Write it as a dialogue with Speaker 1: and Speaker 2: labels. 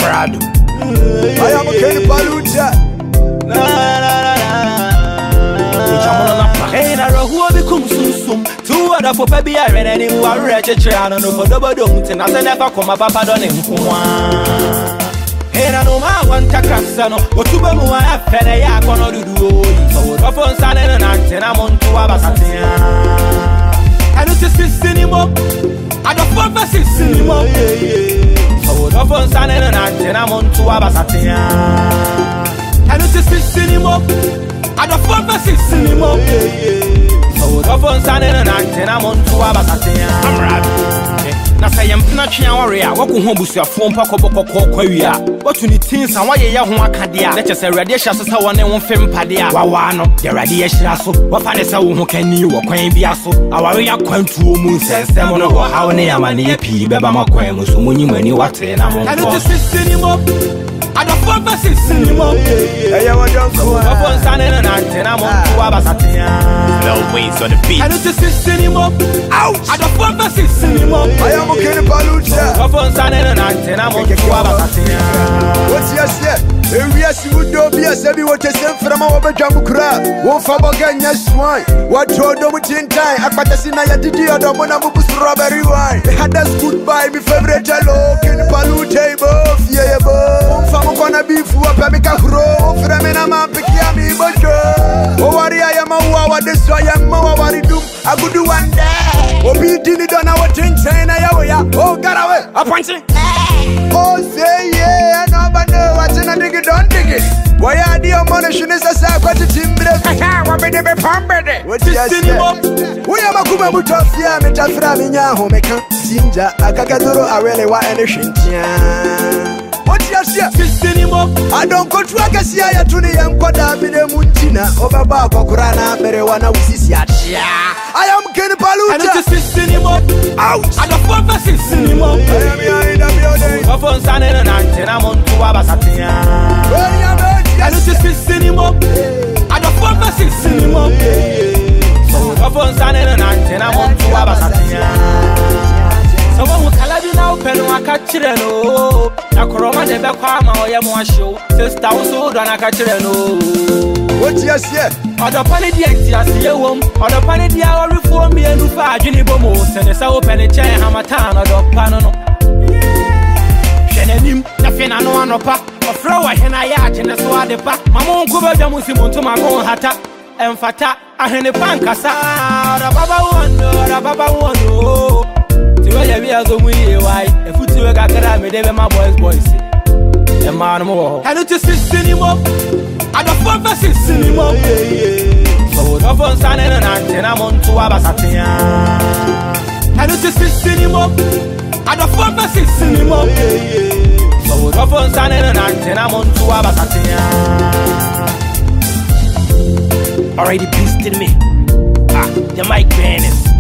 Speaker 1: Amrado.
Speaker 2: I am a Kenny Palucha.
Speaker 1: Hey, I who become soon. Two other for baby, I read any who are wretched. I don't know for double don't, and I never come up on him. Hey, I know my one Tacasano, but two more I have penny. I cannot do so. The phone son and an antenna on to Abasatia. I don't see anymore. I don't want to see anymore. So the phone son and an antenna on to Abasatia. I don't see anymore. I don't want to see anymore. So the phone son and an antenna on to Abasatia. I'm right. Na say am na twa warrior wako ho busuafo mpakoboko kwawia watu ni tinsa waye ya ho akade a leche se rade hya sesa wone wo fempade a wawa no de rade ya hira so wafa ne se wo ho kani wo kwan bia so aware ya kwantuo mu nsensem no wo hawo ne amane ya pii beba makwan mu so munyimani wate na mo I don't want to see cinema.
Speaker 2: I am a jungle.
Speaker 1: I want to see an antenna on to Abasatia.
Speaker 3: No ways on the beat.
Speaker 1: I don't see cinema. Ouch! I don't want to see cinema.
Speaker 2: I am a Kenny Palucha.
Speaker 1: I want to see an antenna on to Abasatia.
Speaker 2: What's your shit? We are would be a sebi what is from our Jamukra. Won't forget your swine. What told them in time? I put a sinaya did you don't want to strawberry wine. They had us goodbye, my favorite hello. Kenny Palucha, both, yeah, both. I'm gonna be for a pemica grow. Fremena man, Pikiami, Bojo. Oh, I am a wow, this I am more what I do. I could do one day. Oh, be did on our tin chain. Oh, got away. A punch. Oh, say yeah, nobody know what's in a dig it, don't dig it. Why are the ammunition is a sack? What's the timber? What be the pumped? What's the cinema? We are a Kuba Mutafia, Metaframina, Homeka, Sinja, Akakaduro, I really want anything. What's your shit? I don't go to Akasia to the young Quada Mutina, over Baba Kurana, Berewana, Wisia. I am Kenny Palucha.
Speaker 1: I don't see cinema.
Speaker 2: Ouch!
Speaker 1: I don't want to see cinema.
Speaker 2: I am here in the building.
Speaker 1: I want to see an antenna on to Abasatia. I don't see cinema. I don't want to see cinema. I want to see an antenna on to Abasatia. Someone who can now pen or catch it. No, a coroma never come or Yamwa show. Sister also done a catch it.
Speaker 2: What's your shit?
Speaker 1: Or the Panidia, I see a woman, or the Panidia, or reform me and Lufa, Jenny Bomos, and the Sao Penichain, Hamatan, or the Panano. Shenanim, the Fenano, and Opa, or Flower, Henayat, and the Swadepa, Mamon Kuba Jamusimon to my own hata, and Fata, I had a pancasa, or a Baba one, or a Baba one. We are going away. If you two are going to my boys, the man more. I don't see anymore. I don't want to see anymore. So the phone son and an antenna on to Abasatia. I don't see anymore. I don't want to see anymore. So the phone son and an antenna on to Abasatia. Already beasted me. The mic banners.